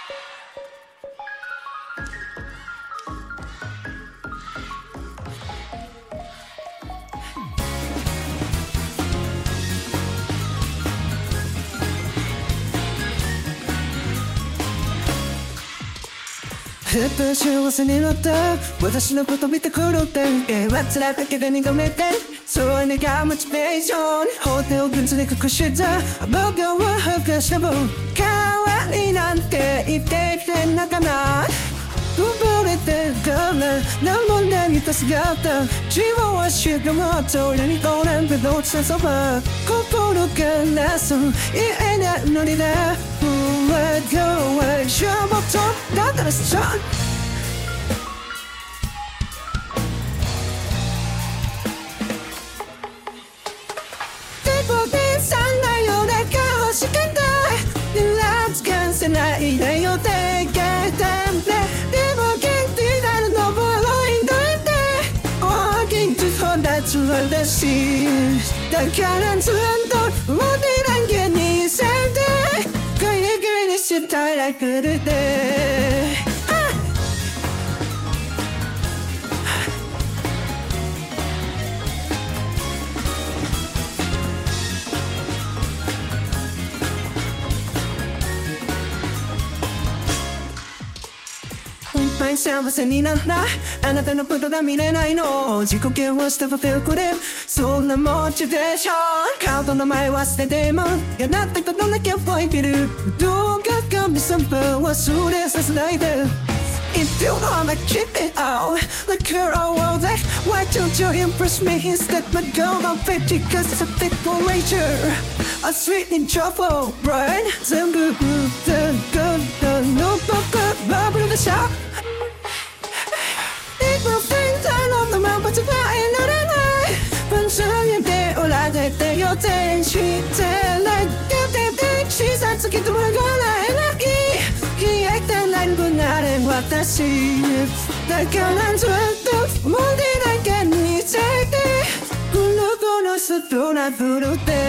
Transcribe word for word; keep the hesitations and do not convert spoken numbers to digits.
ふっと幸せになった私のこと見てくれて忘れだけで苦めてそう願うモチベーション放っておくつで隠した僕は恥ずかしさも代わりなんて言ってくれなかな溺れてるから何もないと姿自分は知るもと俺にこれんけど落ちたそば心からそう言えないのにねLet go away しょぼとだったらさでもでさんなような顔しかないラつかせないでよって言ってでも元気なるのボロいんだって大きいとthat's what I seeだからずっとモテランゲにせてグリグリしたらくるで幸せになったあなたのことが見れないの自己嫌悪したフェルコでそんなモチベーション顔と名前忘れても嫌だったことだけ覚えてるどうか神様忘れさせないでIf you wanna keep it out Look her all day Why don't you impress me instead But go on fifty Cause it's a big for nature A sweet in trouble Right 全部 good good good No bubble bubble the shop People think I love the man But you're not in it 반짝임 때 올라갈 때 여태 시대 like 그때 시선 속에 또 물거나 에너지 기획된 난군 아래 왔다시 내가 난 절도 모든 게 네 절대 굴러고 너서 또 나 부를 때